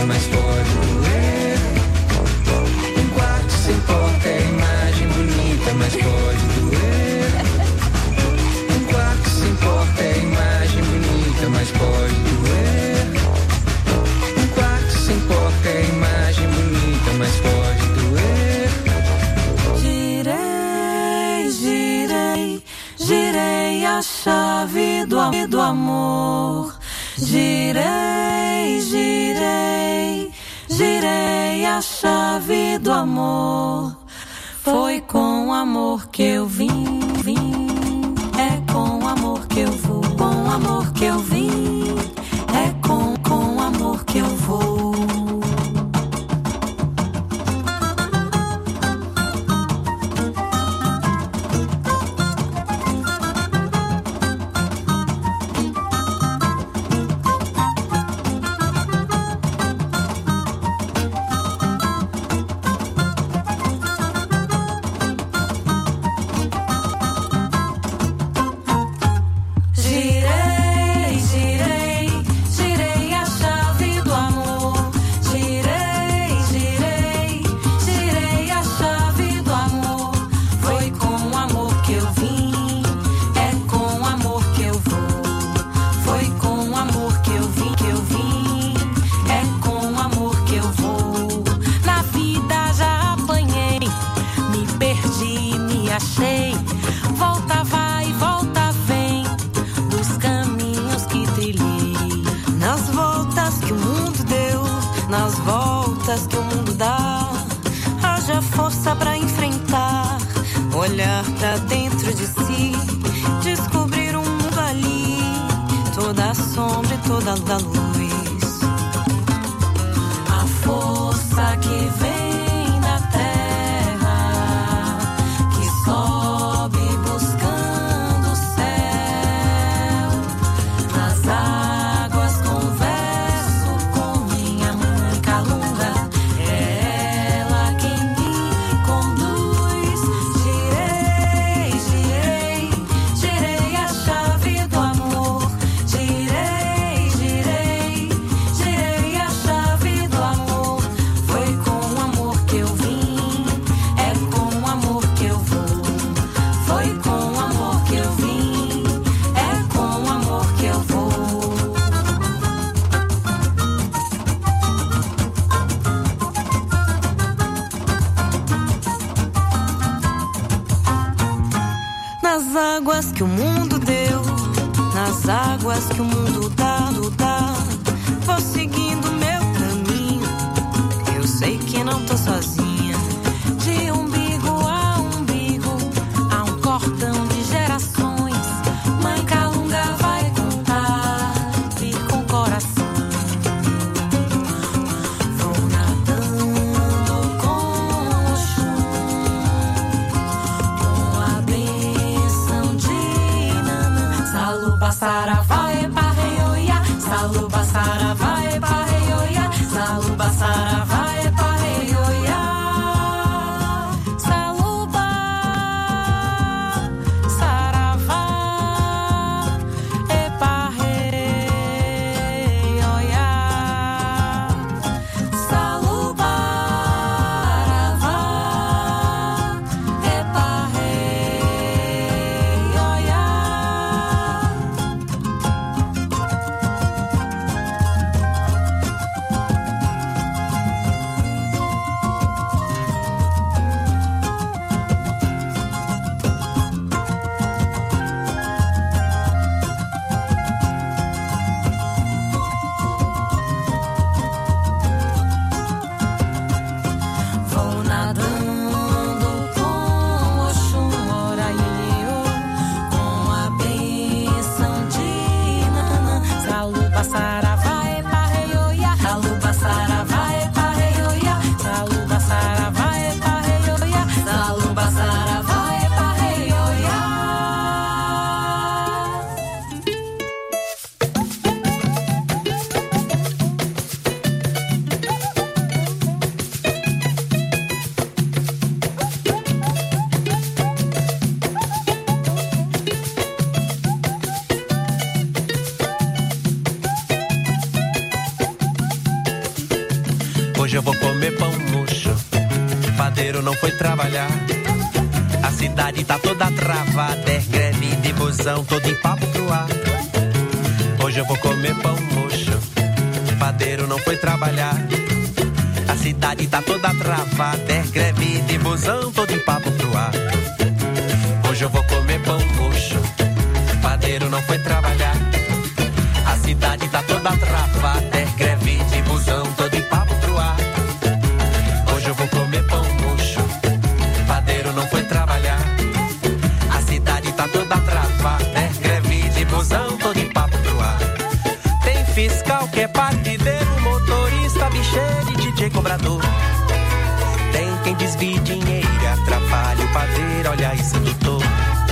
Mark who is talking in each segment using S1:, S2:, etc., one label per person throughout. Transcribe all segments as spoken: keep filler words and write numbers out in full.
S1: mas pode doer. Um quarto sem porta é imagem bonita, mas pode doer. Um quarto sem porta é imagem bonita, mas pode doer. Um quarto sem porta é imagem bonita, mas pode doer.
S2: Girei, girei, girei a chave do, am- do amor. Girei, girei, girei a chave do amor. Foi com amor que eu vim, vim. É com amor que eu vou, com amor que eu vim. É com, com amor que eu vou. Girei, girei, girei a chave do amor. Girei, girei, girei a chave do amor. Foi com amor que eu vim, é com amor que eu vou. Foi com amor que eu vim, que eu vim, é com amor que eu vou. Na vida já apanhei, me perdi, me achei. Volta vai, volta vem, dos caminhos que trilhei. Nas voltas que o mundo deu, nas voltas que o mundo dá, haja força pra enfrentar, olhar pra dentro de si, descobrir um mundo ali, toda a sombra e toda a luz. A força que vem da terra, que sobe buscando o céu. Nas águas converso com minha mãe Calunga, é ela quem me conduz. Girei, girei, girei a chave do amor. Girei, girei, girei a chave do amor. Foi com amor que eu vim, é com amor que eu vou. Foi com amor que eu vim, é com amor que eu vou. Nas águas que o mundo deu, nas águas que o mundo dá, dá, vou seguindo meu caminho. Eu sei que não tô sozinha. De umbigo a umbigo, há um cordão de gerações. Mãe Calunga vai contar, vir com coração. Vou nadando com o chum, com a benção de Nanã. Saluba, saravá, epa, reioiá.
S3: Hoje eu vou comer pão murcho. Padeiro não foi trabalhar. A cidade tá toda travada. É greve de busão, todo em papo pro ar. Hoje eu vou comer pão murcho. Padeiro não foi trabalhar. A cidade tá toda travada. É greve de busão, todo em papo pro ar. Hoje eu vou comer pão murcho. Padeiro não foi trabalhar. A cidade tá toda travada. É greve de busão, todo em papo pro ar. Hoje eu vou comer pão murcho. Padeiro não foi trabalhar. A cidade tá toda travada. É greve de busão, todo em papo pro ar. Tem fiscal que é partideiro, motorista, bicheiro e D J cobrador. Tem quem desvie dinheiro e atrapalha o padeiro, olha aí, sedutor.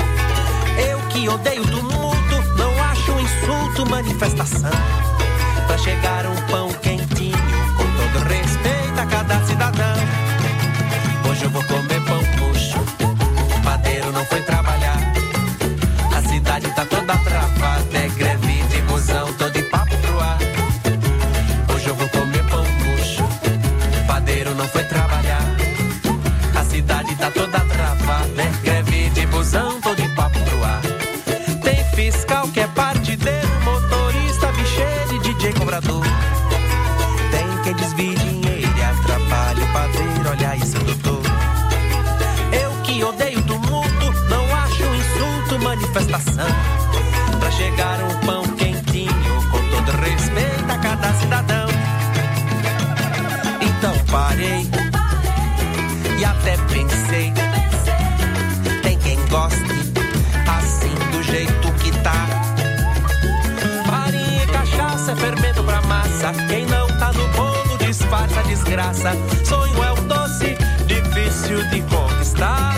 S3: Eu que odeio tumulto, não acho um insulto manifestação. Pra chegar um pão quentinho, com todo respeito a cada cidadão. Hoje eu vou comer pão murcho. Padeiro não foi trabalhar. A cidade tá toda travada. É greve de busão, todo em papo pro ar. Hoje eu vou comer pão murcho. Padeiro não foi trabalhar. A cidade tá toda travada. É greve de busão, todo em papo pro ar. Tem fiscal que é partideiro, motorista, bicheiro e D J cobrador. Tem quem desvie dinheiro e atrapalha o padeiro, olha aí, sedutor. Eu que odeio tumulto, não acho um insulto manifestação. Pra chegar um pão quentinho, com todo respeito a cada cidadão. Então parei e até pensei, tem quem goste assim do jeito que tá. Farinha e cachaça é fermento pra massa. Quem não tá no bolo disfarça a desgraça. Sonho é um doce difícil de conquistar.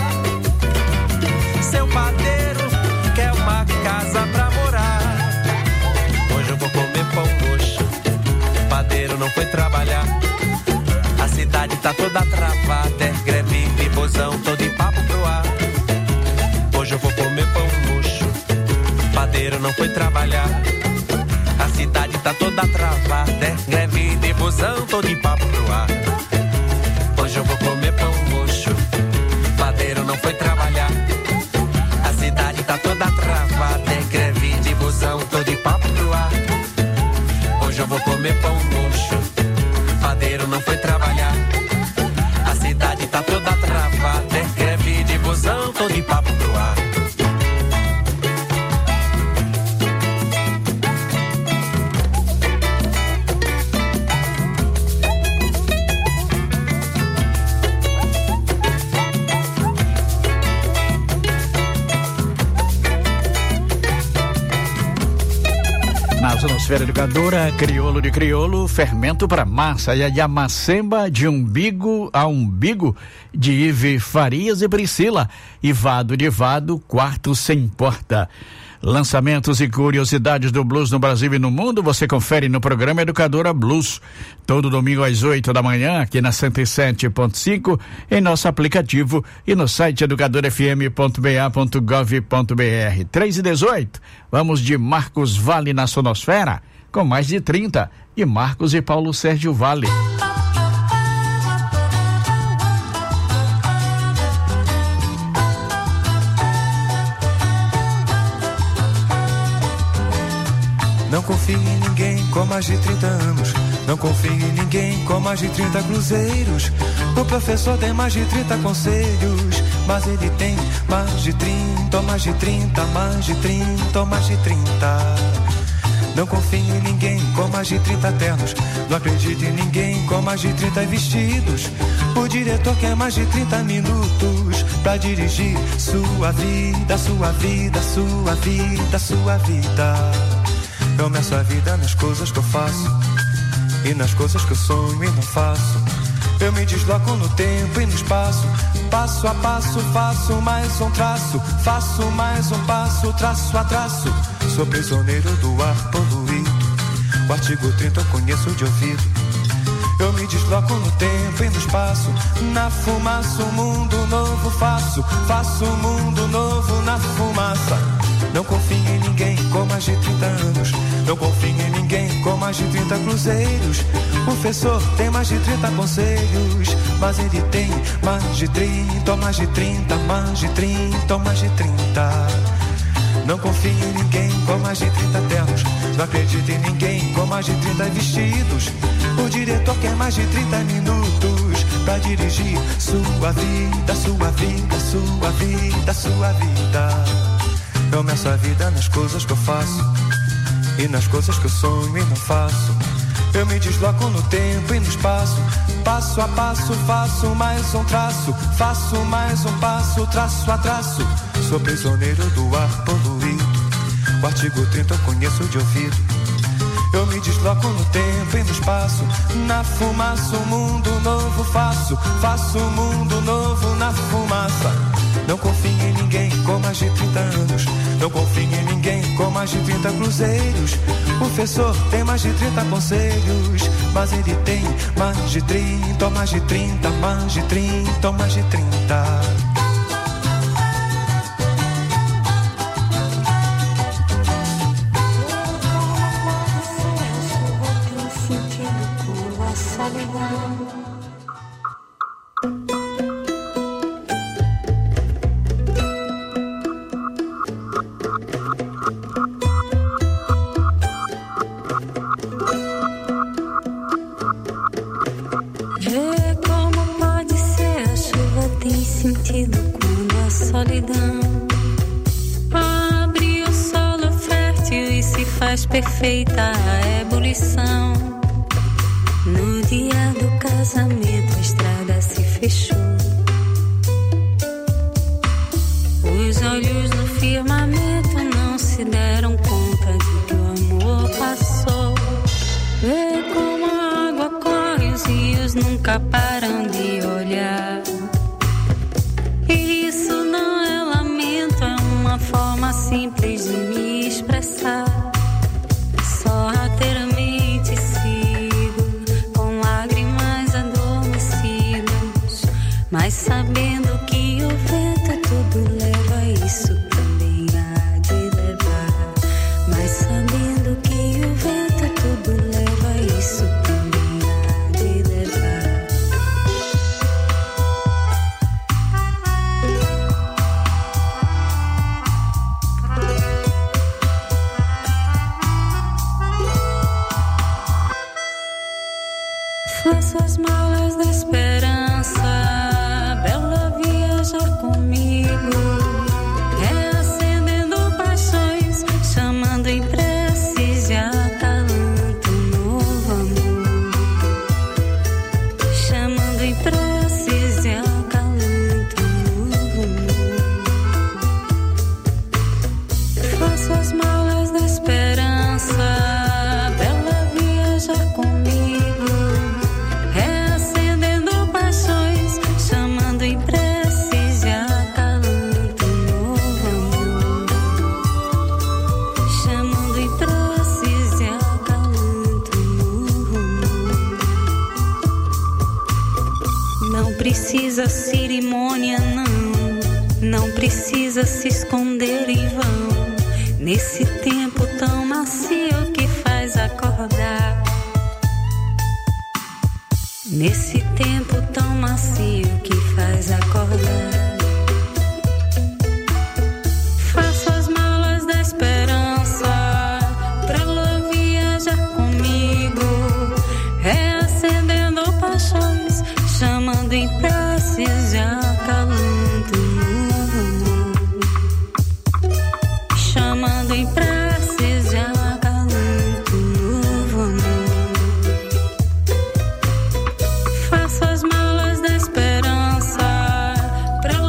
S3: Seu padeiro quer uma casa pra morar. Hoje eu vou comer pão murcho. Padeiro não foi trabalhar. A cidade tá toda travada. É greve de busão, todo em papo pro ar. Hoje eu vou comer pão murcho. Padeiro não foi trabalhar. A cidade tá toda travada. É greve de busão, todo em papo pro ar. Hoje eu vou comer pão murcho. Padeiro não foi trabalhar. A cidade tá toda travada. É greve de busão, todo em papo pro ar. Hoje eu vou comer pão murcho. Padeiro não foi trabalhar. A cidade tá toda travada. É greve de busão, todo em papo pro ar.
S4: Na Zonosfera Educadora, crioulo de crioulo, fermento para massa e a Yamacemba de umbigo a umbigo de Ive Farias e Priscila, e Vado de Vado, quarto sem porta. Lançamentos e curiosidades do blues no Brasil e no mundo, você confere no programa Educadora Blues, todo domingo às oito da manhã, aqui na cento e sete ponto cinco, em nosso aplicativo e no site educador f m ponto b a ponto gov ponto b r. três e dezoito, vamos de Marcos Vale na Sonosfera, com mais de trinta, e Marcos e Paulo Sérgio Vale.
S1: Não confio em ninguém com mais de trinta anos. Não confio em ninguém com mais de trinta cruzeiros. O professor tem mais de trinta conselhos, mas ele tem mais de trinta, ou mais de trinta, mais de trinta, ou mais de trinta. Não confio em ninguém com mais de trinta ternos. Não acredito em ninguém com mais de trinta vestidos. O diretor quer mais de trinta minutos pra dirigir sua vida, sua vida, sua vida, sua vida. Eu meço a vida nas coisas que eu faço e nas coisas que eu sonho e não faço. Eu me desloco no tempo e no espaço. Passo a passo faço mais um traço. Faço mais um passo, traço a traço. Sou prisioneiro do ar poluído. O artigo trinta eu conheço de ouvido. Eu me desloco no tempo e no espaço. Na fumaça um mundo novo faço. Faço um mundo novo na fumaça. Não confio em ninguém com mais de trinta anos. Não confio em ninguém com mais de trinta cruzeiros. O professor tem mais de trinta conselhos, mas ele tem mais de trinta, ou mais de trinta, mais de trinta, ou mais de trinta. Não confio em ninguém com mais de trinta ternos. Não acredito em ninguém com mais de trinta vestidos. O diretor quer mais de trinta minutos pra dirigir sua vida, sua vida, sua vida, sua vida. Eu meço a vida nas coisas que eu faço e nas coisas que eu sonho e não faço. Eu me desloco no tempo e no espaço. Passo a passo faço mais um traço. Faço mais um passo, traço a traço. Sou prisioneiro do ar poluído. O artigo trinta eu conheço de ouvido. Eu me desloco no tempo e no espaço. Na fumaça um mundo novo faço. Faço um mundo novo na fumaça. Não confio em ninguém com mais de trinta anos. Não confio em ninguém com mais de trinta cruzeiros. O professor tem mais de trinta conselhos, mas ele tem mais de trinta, ou mais de trinta, mais de trinta, ou mais de trinta.
S2: Perfeita a ebulição. No dia do casamento a estrada se fechou. Os olhos no firmamento não se deram conta de que o amor passou. Vê como a água corre, os rios nunca param de olhar. E isso não é lamento, é uma forma simples de me expressar. Sorrateiramente sigo, com lágrimas adormecidas, mas sabendo que o vento tudo leva, isso também há de levar. Mas sabendo que o vento tudo leva, isso também há de levar. Faço as malas da esperança, bela viajar comigo, reacendendo paixões, chamando em preces e acalanto um novo amor. Chamando em preces e acalanto um novo amor. Faço as malas da esperança, bela viajar comigo, precisa cerimônia, não. Não precisa se esconder em vão. Nesse tempo tão macio que faz acordar. Nesse tempo tão macio que faz acordar. Faço as malas da esperança pra lá viajar comigo, reacendendo paixões, chamando em preces e acalanto um novo amor. Chamando em preces e acalanto um novo amor. Faço as malas da esperança pra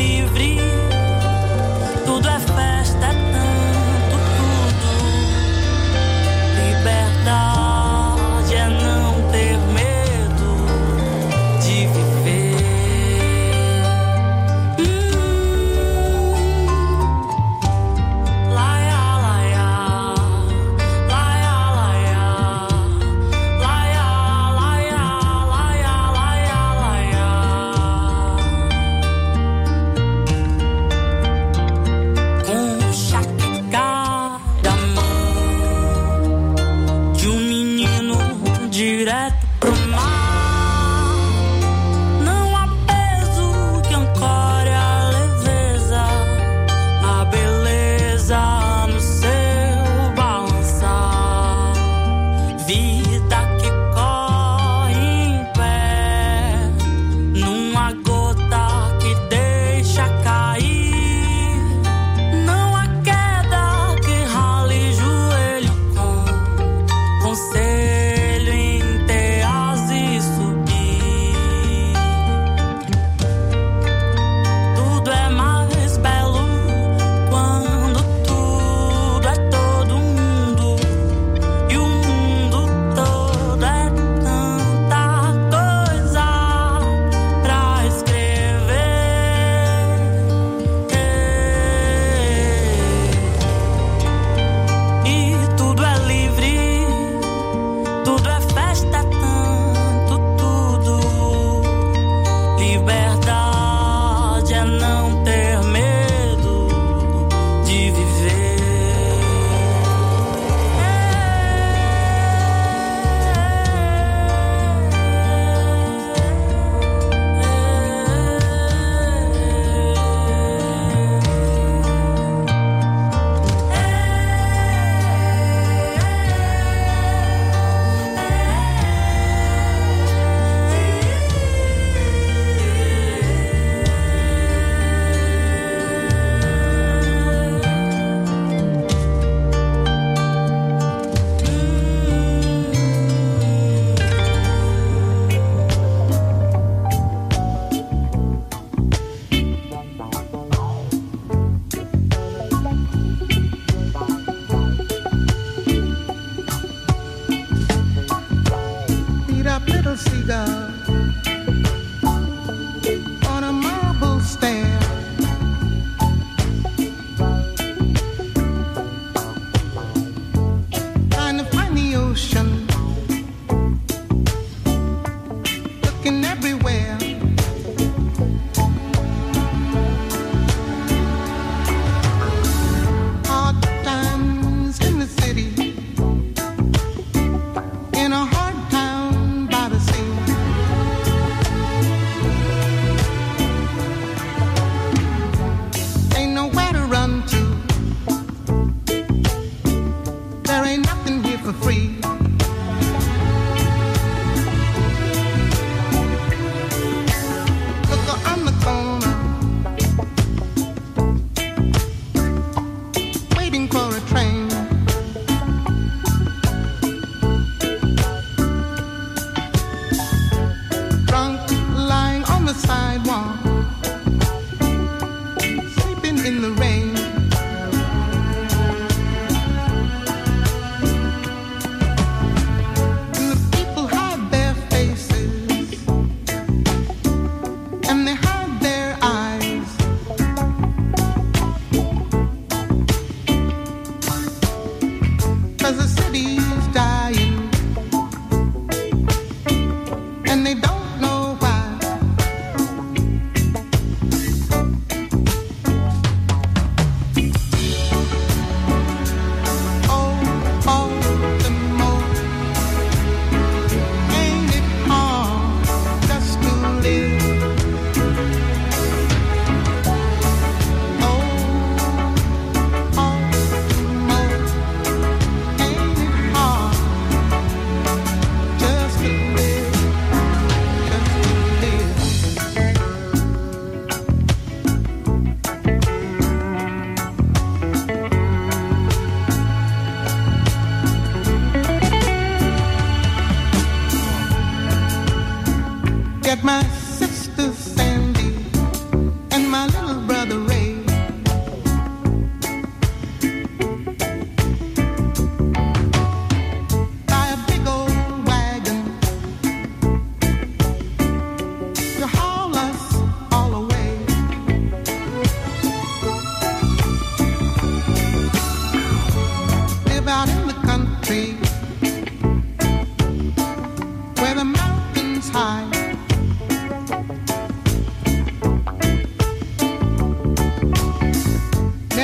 S2: livre, tudo é festa, é tanto tudo. Liberdade é não ter medo de viver.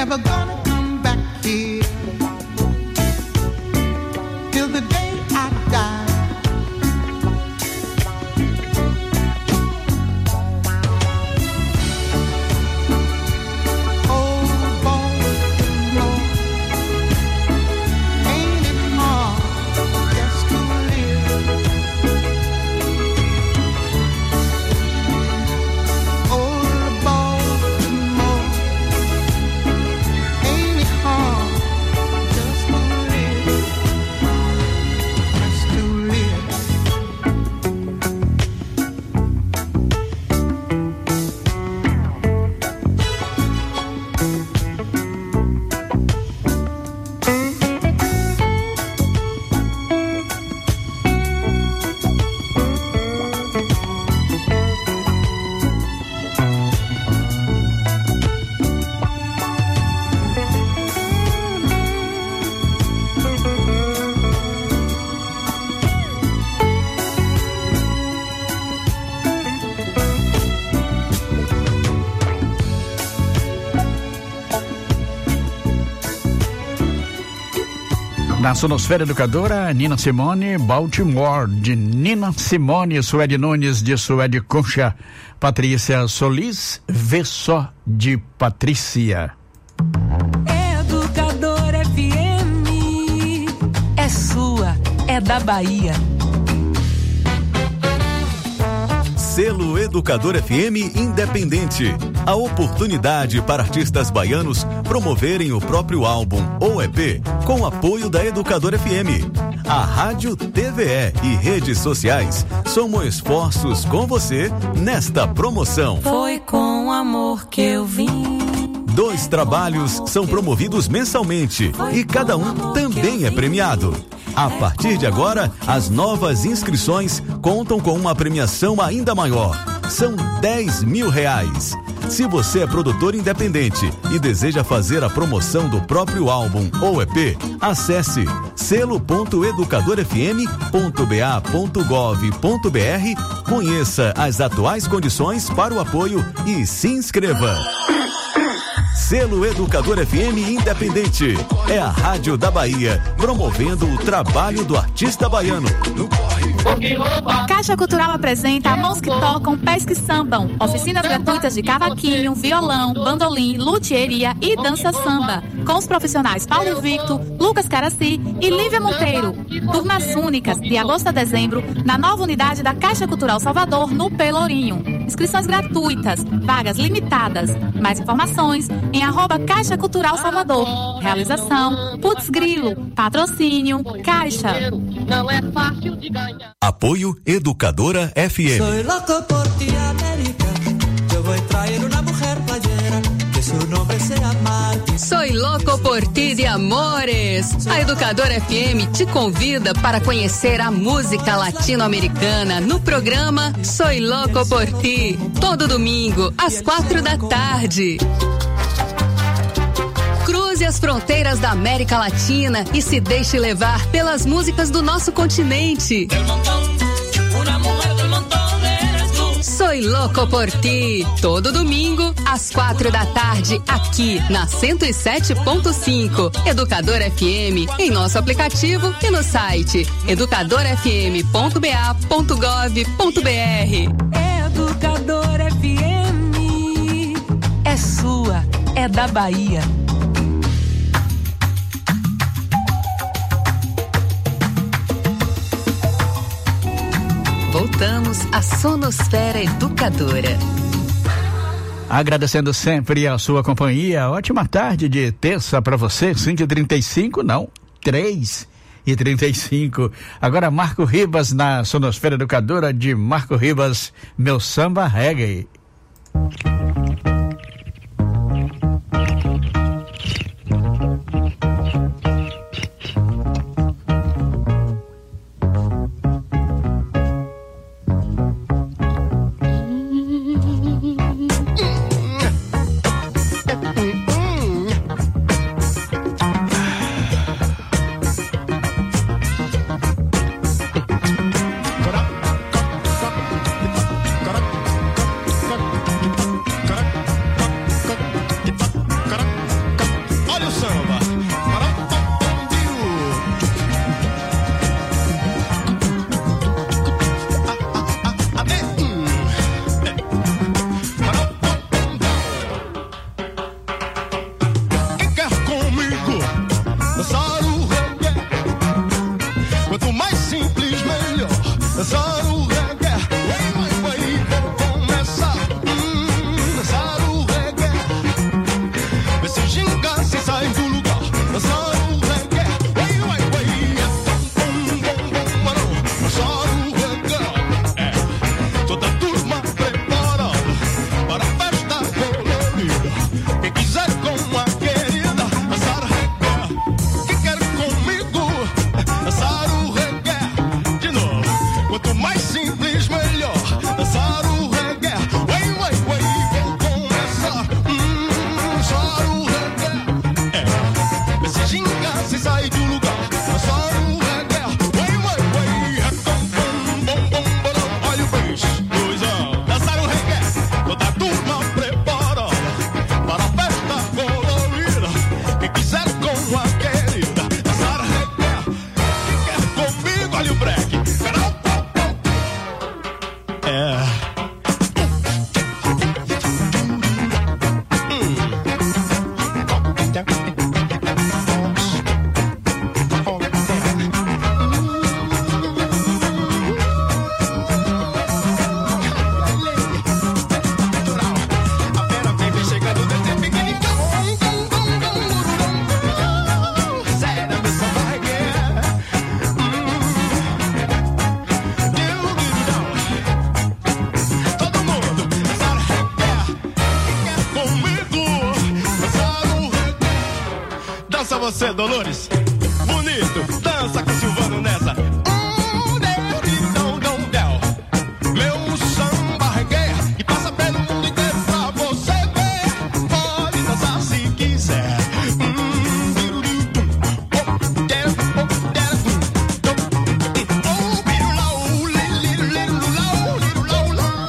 S5: never gonna come back here till the day I die.
S4: Na Sonosfera Educadora, Nina Simone, Baltimore, de Nina Simone, Suede Nunes, de Suede Concha, Patrícia Solis, Vê Só, de Patrícia.
S2: Educador F M, é sua, é da Bahia.
S6: Selo Educador F M Independente. A oportunidade para artistas baianos promoverem o próprio álbum ou E P com apoio da Educador F M. A rádio, T V E e redes sociais somam esforços com você nesta promoção.
S2: Foi com amor que eu vim.
S6: Dois trabalhos são promovidos mensalmente e cada um também é premiado. A partir de agora, as novas inscrições contam com uma premiação ainda maior. São dez mil reais. Se você é produtor independente e deseja fazer a promoção do próprio álbum ou E P, acesse selo ponto educador f m ponto b a ponto gov ponto b r, conheça as atuais condições para o apoio e se inscreva. Selo Educador F M Independente. É a rádio da Bahia, promovendo o trabalho do artista baiano.
S7: Caixa Cultural apresenta Mãos que Tocam, Pés que Sambam. Oficinas gratuitas de cavaquinho, violão, bandolim, luthieria e dança samba. Com os profissionais Paulo Victor, Lucas Caraci e Lívia Monteiro. Turmas únicas, de agosto a dezembro, na nova unidade da Caixa Cultural Salvador, no Pelourinho. Inscrições gratuitas, vagas limitadas. Mais informações em arroba Caixa Cultural Salvador. Realização, Putz Grilo. Patrocínio, Caixa.
S8: Não é fácil de ganhar.
S6: Apoio Educadora F M.
S1: Soy loco por ti, América. Yo voy a traer una mujer playera, que su nombre sea Martín.
S9: Soy louco por ti de amores. A Educadora F M te convida para conhecer a música latino-americana no programa Soy louco por ti, todo domingo às quatro da tarde. Cruze as fronteiras da América Latina e se deixe levar pelas músicas do nosso continente. Soy louco por ti, todo domingo às quatro da tarde aqui na cento e sete ponto cinco. Educadora F M em nosso aplicativo e no site educador f m ponto b a ponto gov ponto b r.
S2: Educador F M, é sua, é da Bahia.
S9: Voltamos à Sonosfera Educadora.
S4: Agradecendo sempre a sua companhia. Ótima tarde de terça para você, cinco e trinta e cinco, não, três e trinta e cinco. Agora Marco Ribas na Sonosfera Educadora de Marco Ribas, meu samba reggae.
S10: Dança você, Dolores. Bonito, dança com Silvano nessa. Hum, del, del, dom, dom, del. Meu samba reggae e passa pelo mundo inteiro pra você ver. Pode dançar se quiser. Hum, del, del, oh, del, oh, del, oh, oh, birulau, liru, liru, lau, liru, lau, lau.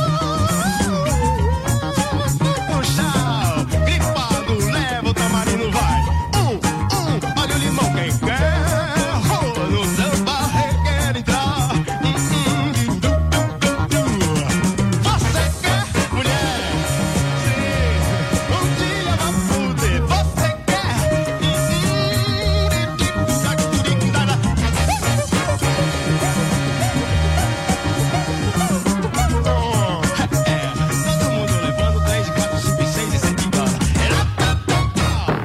S10: Puxa, gripado, leva o tamarino, vai. Um, um, olha o limão, quem quer. Oh, no samba requer entrar. Hum, hum, du, du, du, du. Você quer, mulher? Sim, um dia vai poder. Você quer? Hum, hum, di, da, di, da, da. Oh, é, todo mundo levando três, quatro, cinco, seis e sete embora. Ela tá, tá, tá.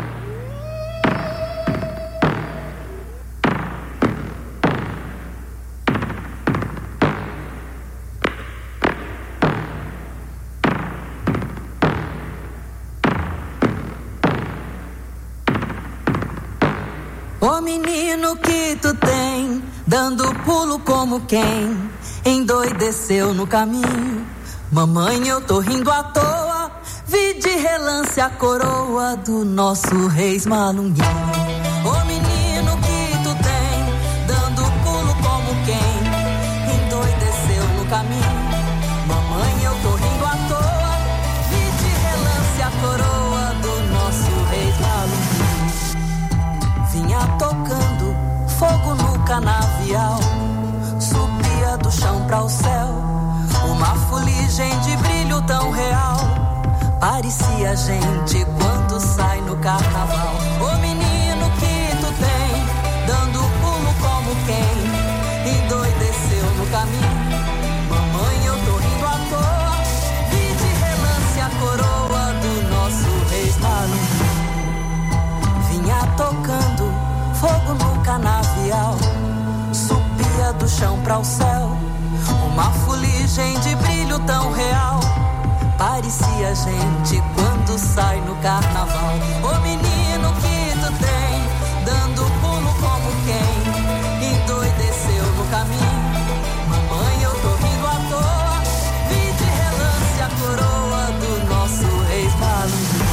S2: Ô menino que tu tem, dando pulo como quem endoideceu no caminho. Mamãe, eu tô rindo à toa, vi de relance a coroa do nosso Reis Malunguinho. Ô menino que tu tem, dando pulo como quem endoideceu no caminho. Mamãe, eu tô rindo à toa, vi de relance a coroa do nosso Reis Malunguinho. Vinha tocando fogo no canavial, subia do chão pra o céu, uma fuligem de brilho tão real, parecia gente quando sai no carnaval. Ô menino que tu tem, dando pulo como quem endoideceu no caminho. Mamãe, eu tô rindo à toa, vi de relance a coroa do nosso Reis Malunguinho. Vinha tocando fogo no canavial, subia do chão pra o céu, uma fuligem de brilho tão real, parecia gente quando sai no carnaval. Ô menino que tu tem, dando pulo como quem endoideceu no caminho. Mamãe, eu tô rindo à toa, vi de relance a coroa do nosso Reis Malunguinho.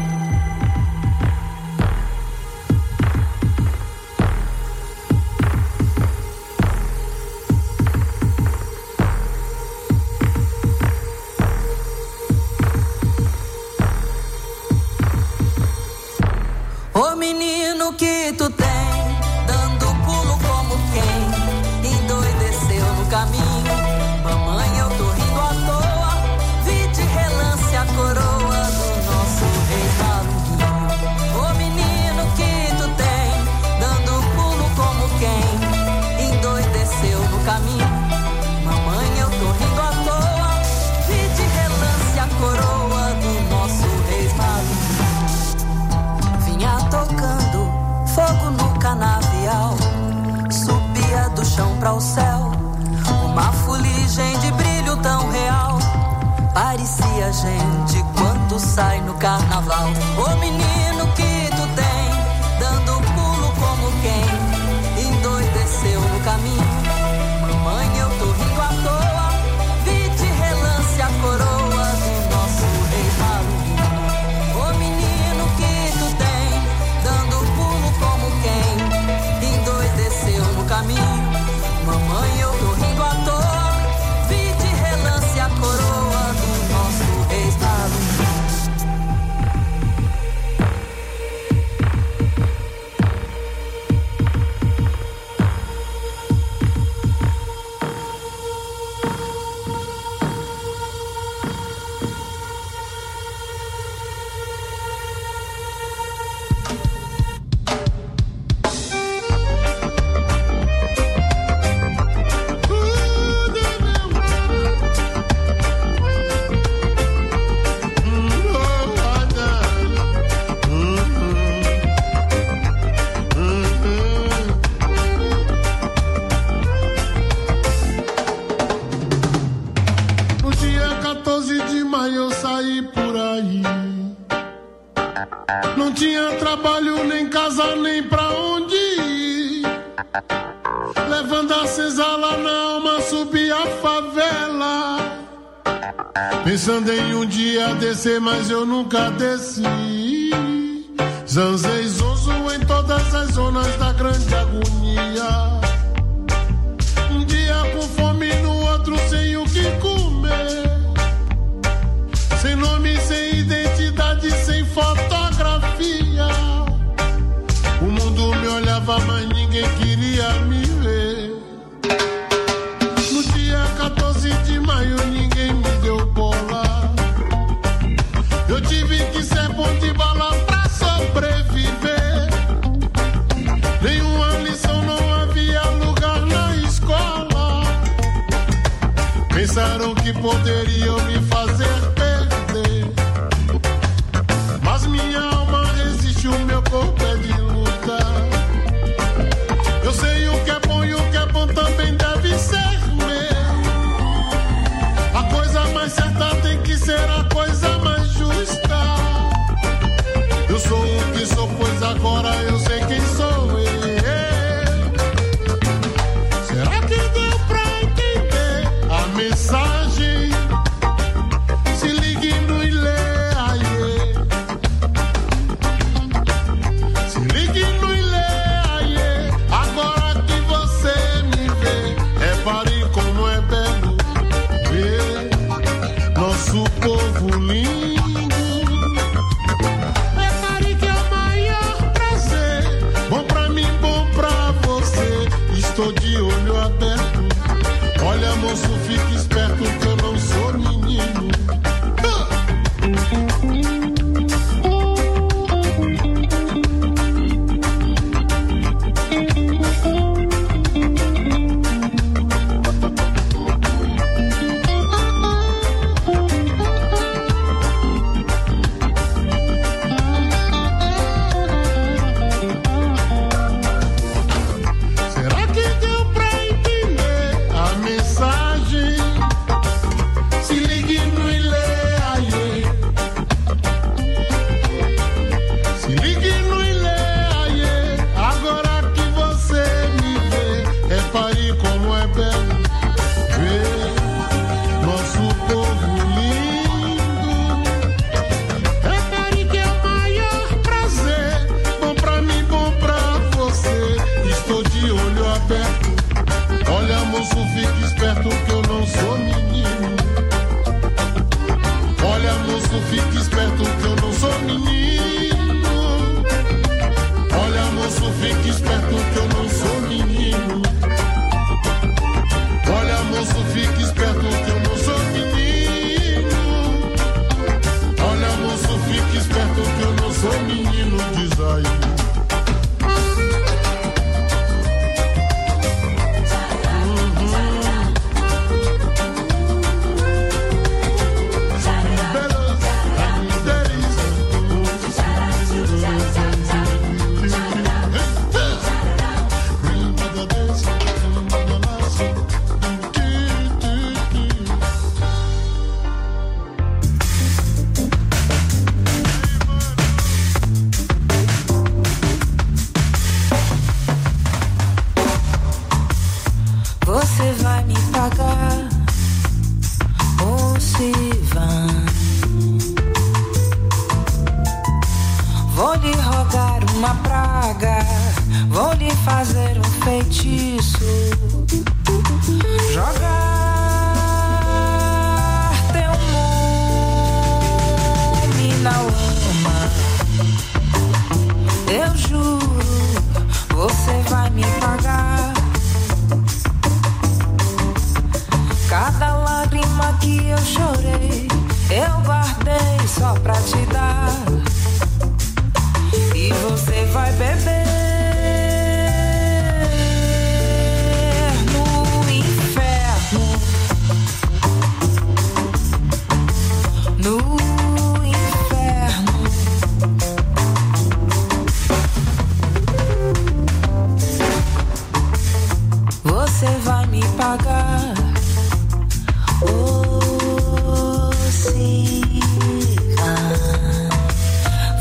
S2: Ô menino que tu tem, dando pulo como quem endoideceu no caminho. Mamãe, eu tô rindo à toa, vi de relance a coroa do nosso Rei Malunguinho. Ô menino que tu tem, dando pulo como quem endoideceu no caminho. Mamãe, eu tô rindo à toa, vi de relance a coroa do nosso Rei Malunguinho. Vinha tocando fogo no canavial, subia do chão pra o céu, uma fuligem de brilho tão real, parecia gente quando sai no carnaval. Ô menino que tu tem, dando pulo como quem endoideceu no caminho. Mamãe, eu tô rindo à toa, vi de relance a coroa do nosso Rei Malunguinho. Ô menino que tu tem, dando pulo como quem endoideceu no caminho. Mamãe, eu tô rindo à toa, vi de relance a coroa do nosso Rei Malunguinho.
S11: Não tinha trabalho, nem casa, nem pra onde ir. Levando a senzala na alma, subi a favela. Pensando em um dia descer, mas eu nunca desci. Zanzei zonzo em todas as zonas da grande agonia. Um dia com fome, no outro sem o que comer. Sem nome, sem identidade, sem fotografia. O mundo me olhava, mas ninguém queria me ver. No dia quatorze de maio, ninguém me deu bola. Eu tive que ser bom de bala pra sobreviver. Nenhuma lição, não havia lugar na escola. Pensaram que poderiam me fazer perder, mas minha alma resiste, o meu corpo é de luta. Eu sei o que é bom e o que é bom também deve ser meu. A coisa mais certa tem que ser a coisa mais justa. Eu sou o que sou, pois agora eu sei quem sou eu. Será que deu pra entender a mensagem? Se ligue no e lê, aie. Se ligue no e lê, aie. Agora que você me vê, repare como é belo ver nosso povo lindo. Repare que é o maior prazer, bom pra mim, bom pra você. Estou de olho aberto. Olha, moço, fique esperto que eu não sou menino. Será que deu pra entender a mensagem? Se ligue no e lê, aie. Se ligue no e lê, aie. Agora que você me vê, repare como é belo ver nosso povo lindo. Repare que é o maior prazer, bom pra mim, bom pra você. Estou de olho aberto. Olha, moço, fique esperto que eu não sou menino. Olha, moço, fique esperto que eu não sou menino. Olha, moço, fique esperto que eu não sou menino. Olha, moço, fique esperto que eu não sou menino. Olha, moço, fique esperto que eu não sou menino, diz aí.
S2: Você vai me pagar ou se vai? Vou lhe rogar uma praga, vou lhe fazer um feitiço, jogar teu nome na lama. Eu juro, você vai me pagar. Cada lágrima que eu chorei, eu guardei só pra te dar. E você vai beber no inferno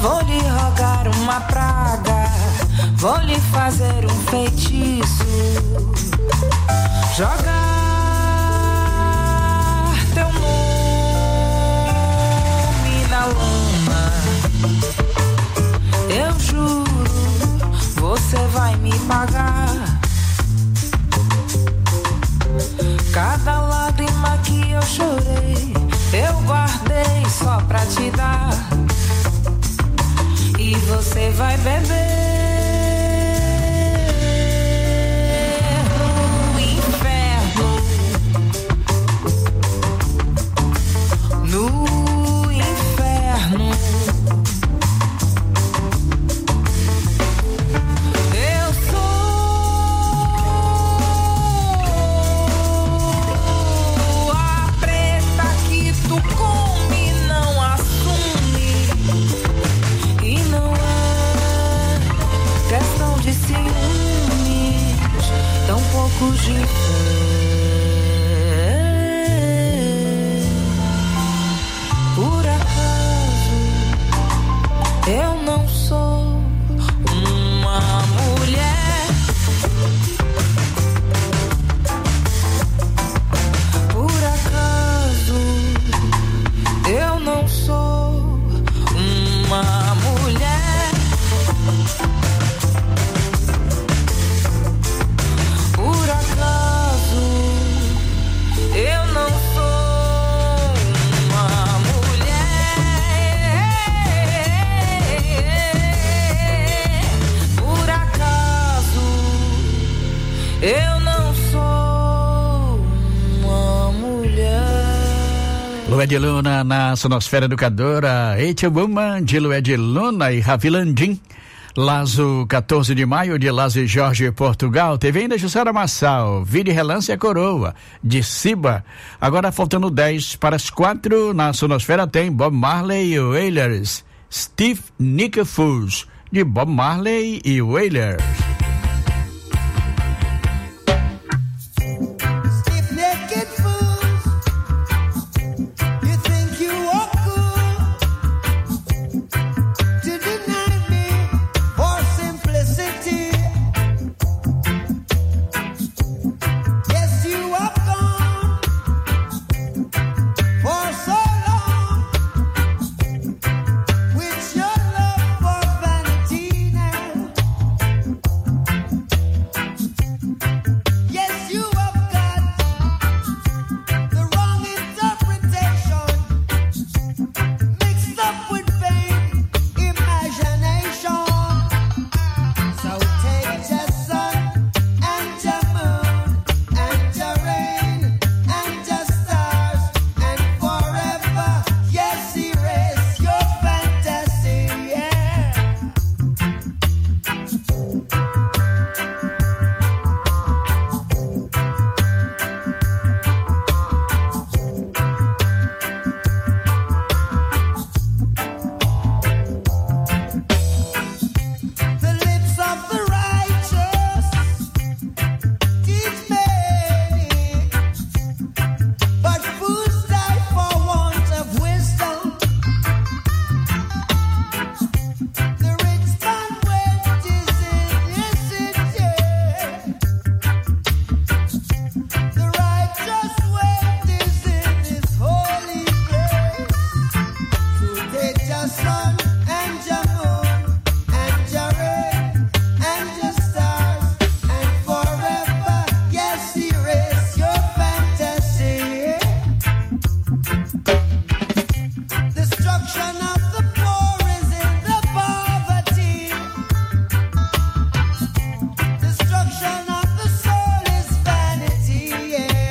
S2: Vou lhe rogar uma praga, vou lhe fazer um feitiço, jogar teu nome na lama. Eu juro, você vai me pagar cada lágrima que eu chorei, eu guardei só pra te dar. E você vai beber no inferno, no inferno. Eu sou a preta que tu come, não assume. E não é questão de ciúmes, tão pouco de fé. Por acaso eu não sou uma mulher? Por acaso eu não sou uma mulher? Por acaso eu não sou uma mulher? Por acaso eu não sou uma mulher?
S4: Lué de Luna na Sonosfera Educadora, Eita Woman de Lué de Luna e Ravi Landim. Lazo, quatorze de maio, de Lazo e Jorge, Portugal. Teve ainda Jussara Massal, Vire Relance a Coroa, de Ciba. Agora faltando dez para as quatro, na Sonosfera tem Bob Marley e Wailers. Steve Nickerfus, de Bob Marley e Wailers.
S5: Stiff naked fools, you think you are cool to deny me for simplicity. Yes, you are gone for so long with your love for vanity now. Yes, you have got the wrong interpretation mixed up with vain imagination. So take your sun and your moon and your rain and your stars and forever, yes, erase your fantasy, yeah. The lips of the righteous teach many, but fools die for want of wisdom. The rich man went his illicit, yeah. The righteous went is in his holy place. So take your sun and your moon and your rain and your stars and forever, yes, erase your fantasy. Destruction of the poor is in the poverty. Destruction of the soul is vanity, yeah.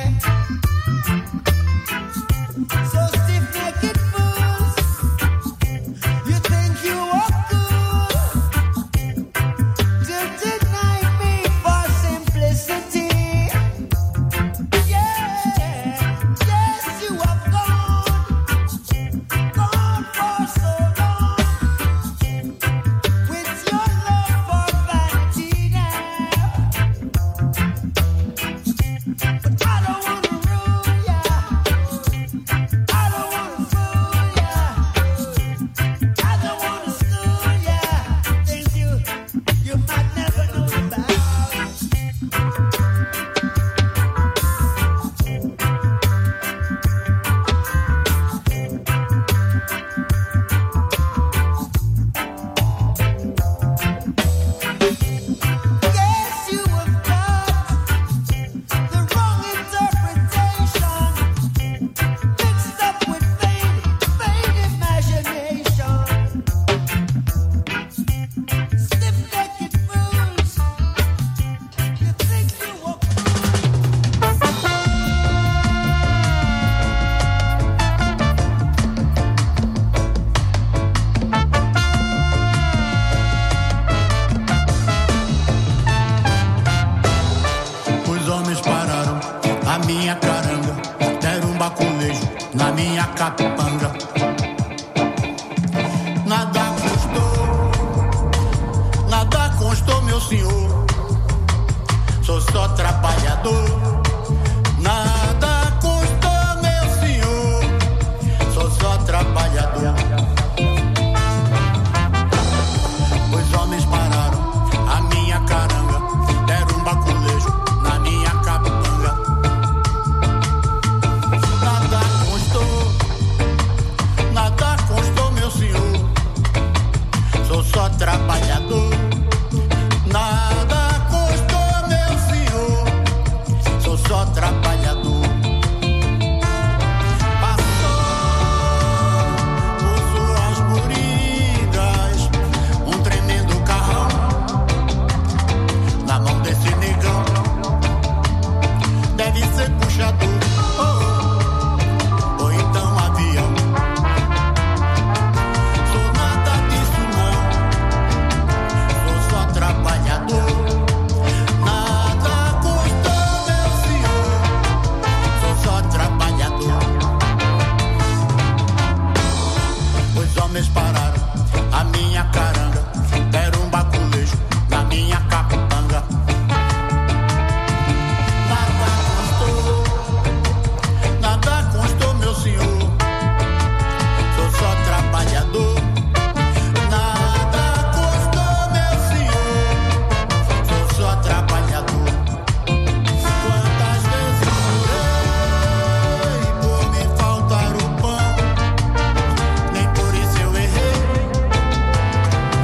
S5: So stiff-necked fools, you think
S12: trabalhador. Nada custou, meu senhor, sou só trabalhador. Os homens pararam a minha caranga, deram um baculejo na minha capanga. Nada custou, nada custou, meu senhor, sou só trabalhador. Nada custou, meu senhor, sou só trabalhador. Passou por suas moringas um tremendo carrão na mão desse negão. Deve ser puxador ou, ou então avião. Sou nada disso não, sou só trabalhador. Nada custou, meu senhor, sou só trabalhador. Os homens pararam a minha caranga, deram um baculejo na minha capanga. Nada custou, nada custou, meu senhor, sou só trabalhador. Nada custou, meu senhor, sou só trabalhador. Quantas vezes chorei por me faltar o pão, nem por isso eu errei.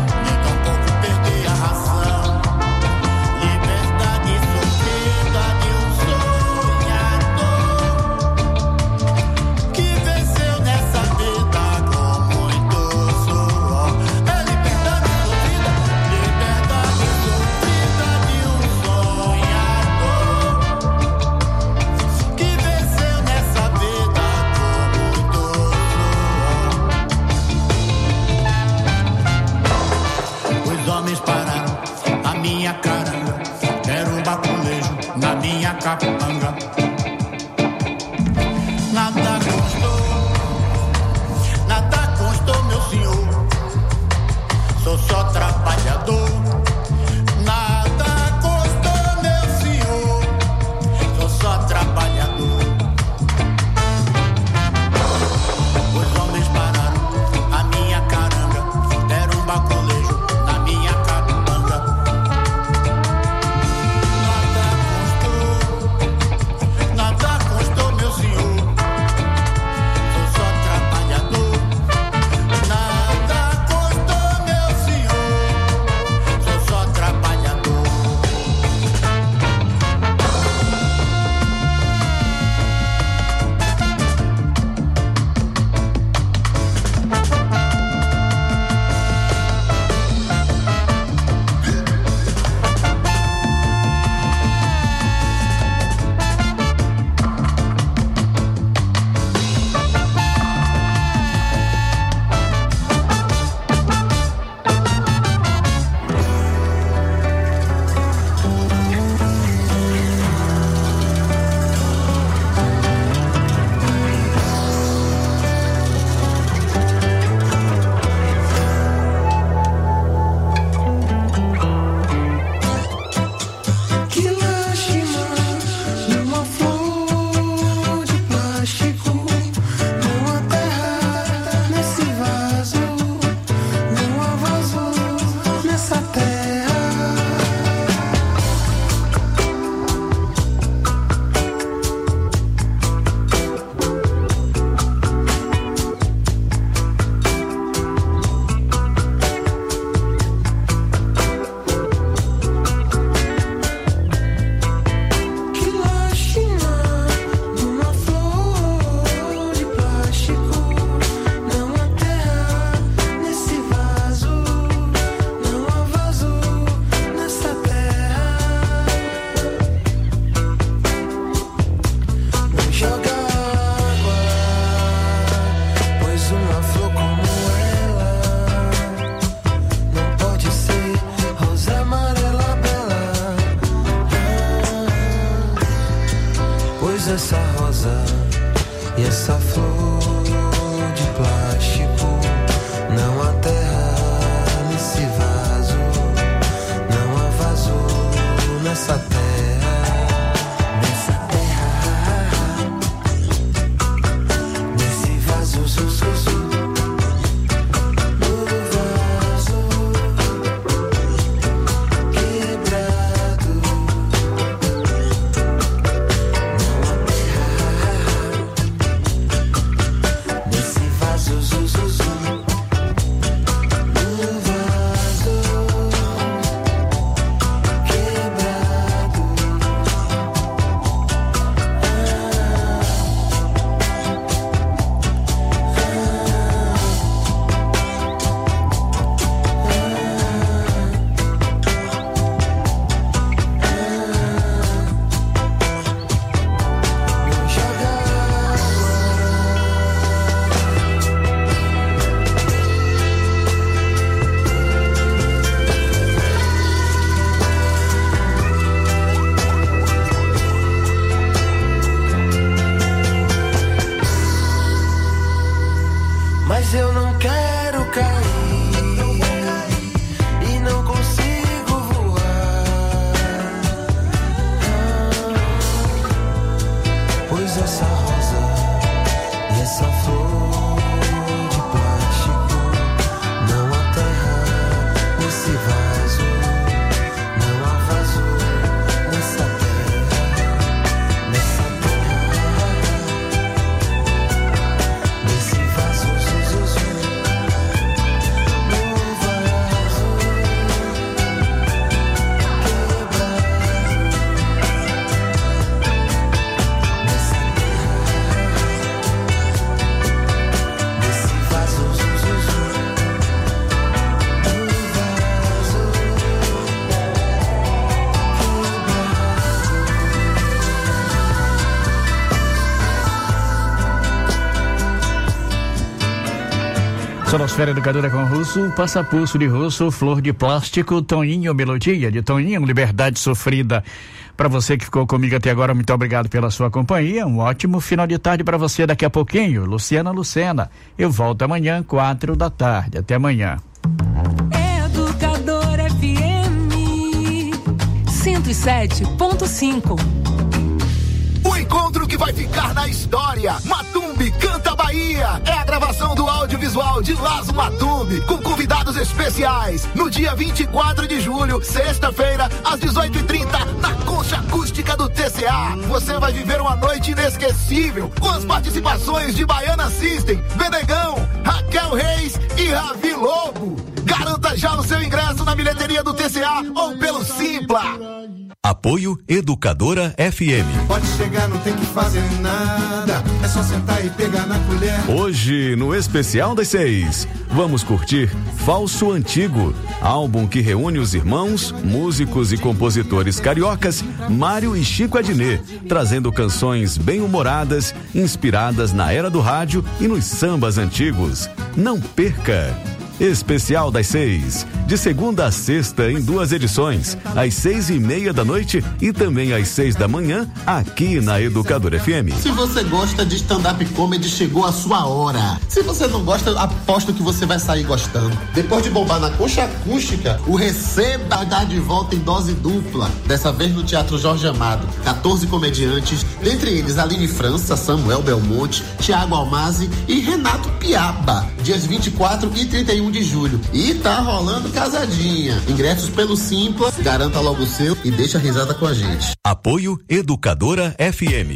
S4: Sonosfera Educadora com Russo, Passapulso de Russo, Flor de Plástico, Toninho Melodia de Toninho, Liberdade Sofrida. Para você que ficou comigo até agora, muito obrigado pela sua companhia. Um ótimo final de tarde para você daqui a pouquinho. Luciana Lucena. Eu volto amanhã, quatro da tarde. Até amanhã.
S2: Educadora F M cento e sete ponto cinco.
S13: O encontro que vai ficar na história. Matumbi Canta Bahia. É a gravação do audiovisual de Lazo Matumbi, com convidados especiais. No dia vinte e quatro de julho, sexta-feira, às dezoito e trinta, na Concha Acústica do T C A. Você vai viver uma noite inesquecível, com as participações de Baiana System, Benegão, Raquel Reis e Ravi Lobo. Garanta já o seu ingresso na bilheteria do T C A ou pelo Simpla.
S6: Apoio Educadora F M.
S5: Pode chegar, não tem que fazer nada. É só sentar e pegar na colher.
S6: Hoje, no Especial das Seis, vamos curtir Falso Antigo, álbum que reúne os irmãos, músicos e compositores cariocas Mário e Chico Adnet, trazendo canções bem-humoradas, inspiradas na era do rádio e nos sambas antigos. Não perca! Especial das Seis, de segunda a sexta em duas edições, às seis e meia da noite e também às seis da manhã, aqui na Educadora F M.
S14: Se você gosta de stand-up comedy, chegou a sua hora. Se você não gosta, aposto que você vai sair gostando. Depois de bombar na Concha Acústica, o Receba dá de volta em dose dupla, dessa vez no Teatro Jorge Amado. quatorze comediantes, dentre eles Aline França, Samuel Belmonte, Thiago Almazi e Renato Piaba, dias vinte e quatro e trinta e um de julho. E tá rolando casadinha. Ingressos pelo Simpla, garanta logo o seu e deixa a risada com a gente.
S6: Apoio Educadora F M.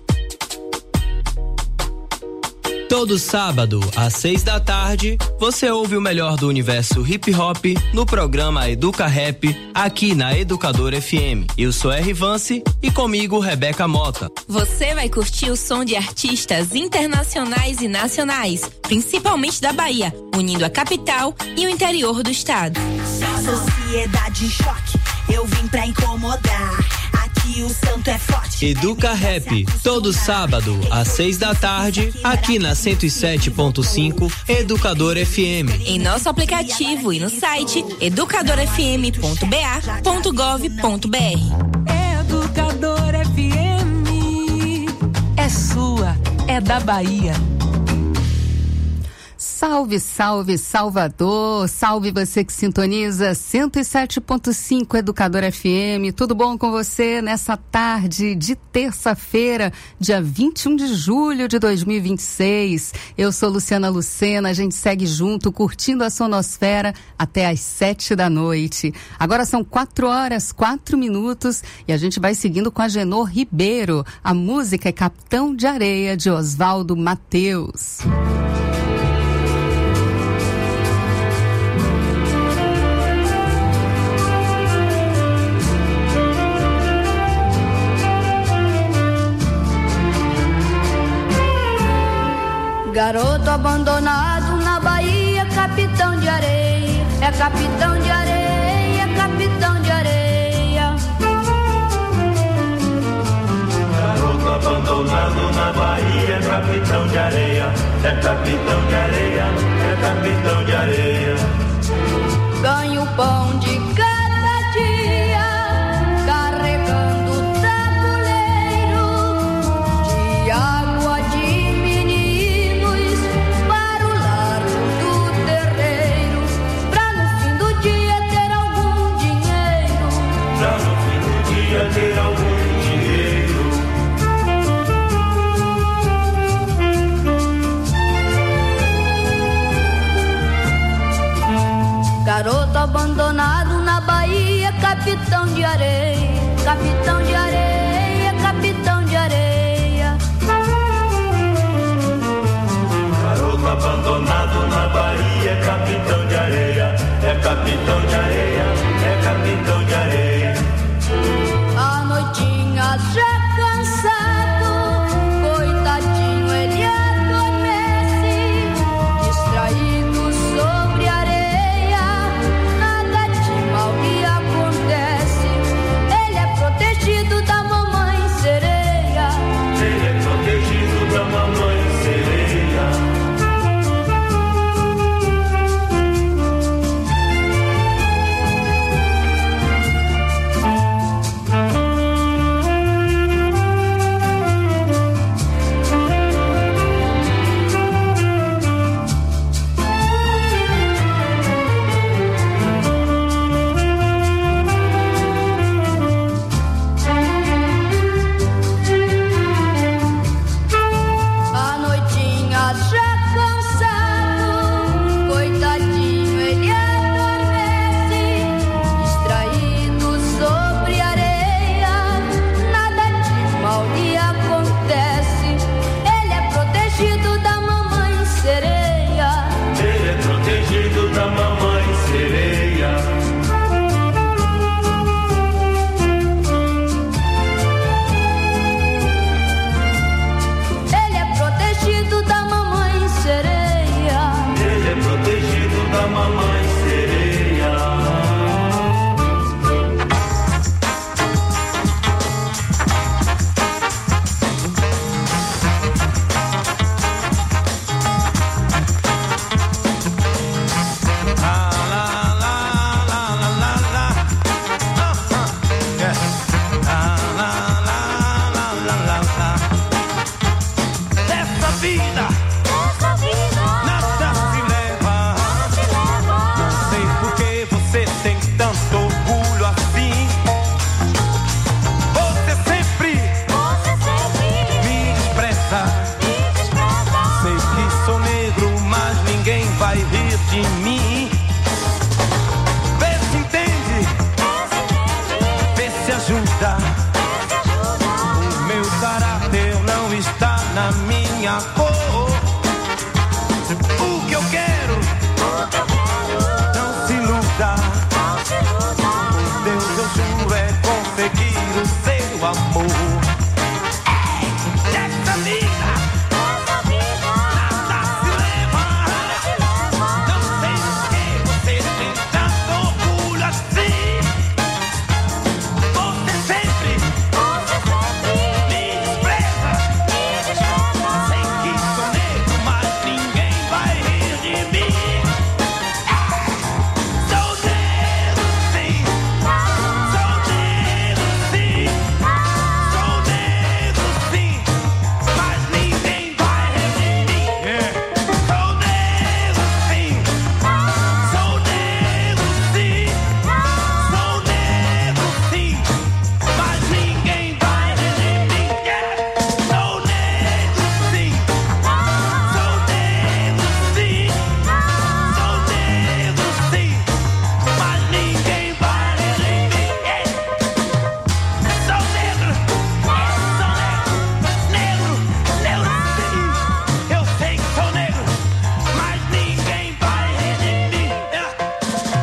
S15: Todo sábado, às seis da tarde, você ouve o melhor do universo hip hop no programa Educa Rap, aqui na Educadora F M. Eu sou R. Vance e comigo Rebeca Mota.
S16: Você vai curtir o som de artistas internacionais e nacionais, principalmente da Bahia, unindo a capital e o interior do estado.
S17: Sociedade em choque, eu vim pra incomodar. Aqui o santo é forte.
S15: Educa Rap, todo sábado, às seis da tarde, aqui na cento e sete ponto cinco, Educadora F M.
S16: Em nosso aplicativo e no site educadora f m ponto b a ponto gov ponto b r.
S2: Educadora F M é sua, é da Bahia.
S18: Salve, salve, Salvador, salve você que sintoniza cento e sete ponto cinco Educadora F M, tudo bom com você nessa tarde de terça-feira, dia vinte e um de julho de dois mil e vinte e seis, eu sou Luciana Lucena, a gente segue junto, curtindo a sonosfera até às sete da noite, agora são quatro horas, quatro minutos e a gente vai seguindo com a Genor Ribeiro, a música é Capitão de Areia, de Oswaldo Mateus.
S19: Garoto abandonado na Bahia, capitão de areia, é capitão de areia, é capitão de areia.
S20: Garoto abandonado na Bahia, capitão de areia, é capitão de areia, é capitão de areia.
S19: Ganho pão de cada dia, carregando o tabuleiro de água de meninos para o largo do terreiro, pra no fim do dia ter algum dinheiro,
S20: pra no fim do dia ter algum dinheiro.
S19: Garoto abandonado na Bahia, capitão de areia, capitão de areia, capitão de areia.
S20: Garoto abandonado na Bahia, capitão de areia, é capitão de areia, é capitão de areia.
S19: A noitinha já cansado, coitadinho ele adormece, distraído sobre a areia. O que acontece? Ele é protegido da mamãe sereia.
S20: Ele é protegido da mamãe sereia.
S21: minha cor. O que eu quero, não se iluda.